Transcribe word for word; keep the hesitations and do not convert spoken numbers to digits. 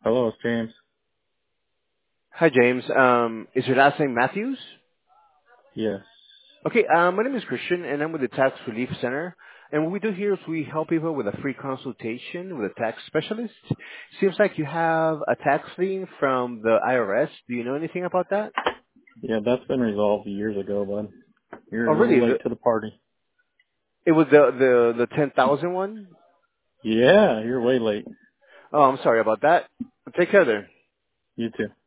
Hello, it's James. Hi, James. Um, is your last name Matthews? Yes. Okay, um, my name is Christian, and I'm with the Tax Relief Center. And what we do here is we help people with a free consultation with a tax specialist. Seems like you have a tax lien from the I R S. Do you know anything about that? Yeah, that's been resolved years ago, bud. You're Oh, a little really? late The, to the party. it was the the the ten thousand one. Yeah, you're way late. Oh, I'm sorry about that. Take care there. You too.